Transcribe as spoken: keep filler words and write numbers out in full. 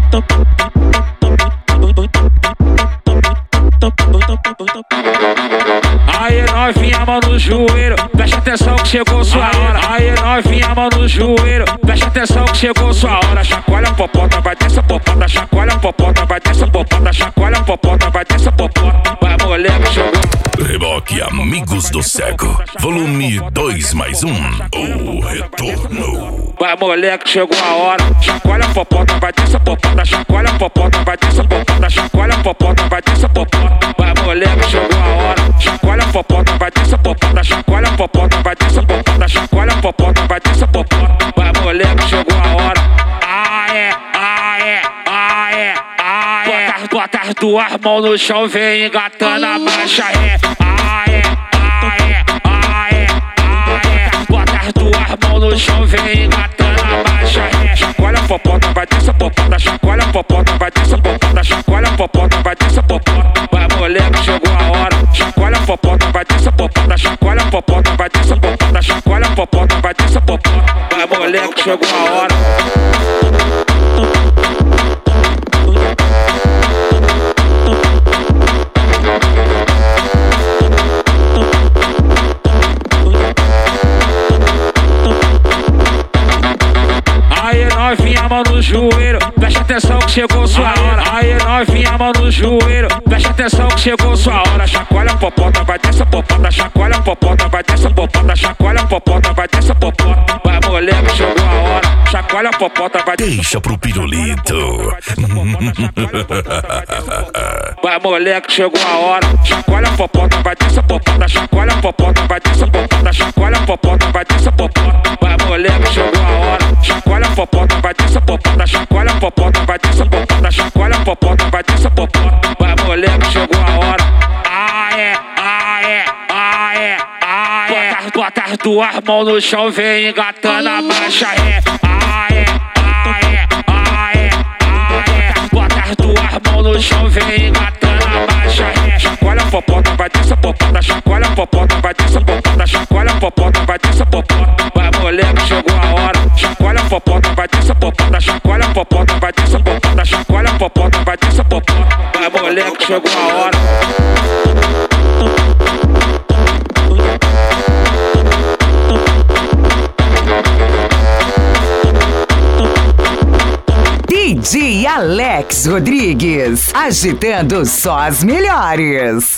Aí novinha, mão no joelho, preste atenção que chegou sua hora. Aí novinha, mão no joelho, preste atenção que chegou sua hora. Chacoalha a popota, vai dessa popota, chacoalha a popota, vai dessa popota, chacoalha a popota, vai dessa popota. Vai moleque, chegou. Reboque Amigos do Cego, volume dois mais um, o retorno. Vai moleque, chegou a hora. Chacoalha a popota, vai dessa popota, chacoalha a popota, vai dessa popota, chacoalha a popota, vai dessa popota. Vai moleque, chegou a hora. Chacoalha a popota, vai dessa popota, chacoalha a popota, vai dessa popota, chacoalha a popota, vai dessa popota. Vai moleque, chegou a hora. Aê, aê, aê, aê. Bota as duas mãos no chão, vem engatando a marcha ré. Aê, aê, aê, aê. Bota as duas mãos no chão, vem engatando a marcha ré. Chacoalha a popota, vai dessa popota, chacoalha a popota, vai dessa popota, chacoalha a popota, vai dessa popota. Vai moleque, chegou a hora. Chacoalha a popota, vai dessa popota, chacoalha a popota, vai dessa popota, chacoalha a popota, vai dessa popota. Vai moleque, chegou a hora. Aí novinha, mão no joelho, preste atenção que chegou sua hora. Aí novinha, mão no joelho, preste atenção que chegou sua hora. Chacoalha a popota, vai dessa popota, chacoalha a popota, vai dessa popota, chacoalha a popota, vai dessa popota. Vai moleque, chegou a hora. Chacoalha a popota, vai Deixa pro pirulito. Vai moleque, chegou a hora. Chacoalha a popota, vai dessa popota, chacoalha a popota, vai dessa popota, chacoalha a popota, vai dessa popota. Vai moleque, chegou a hora. Chacoalha a popota, vai dessa popota, chacoalha a popota, vai dessa popota, chacoalha a popota, vai dessa popota. Vai moleque, chegou a hora. Aê, aê, aê, aê. Bota as duas mãos no chão, vem engatando a marcha ré. Aê, aê, aê, aê. Bota as duas mãos no chão, vem engatando a marcha ré. Chacoalha a popota, vai dessa popota, chacoalha a popota, vai dessa popota, chacoalha a popota, vai dessa popota. Vai moleque, chegou a hora. Chacoalha a popota, vai dessa popota, chacoalha a popota, vai dessa popota, chacoalha a popota, vai dessa popota. Vai moleque, chegou a hora. D J Alex Rodrigues, agitando só as melhores.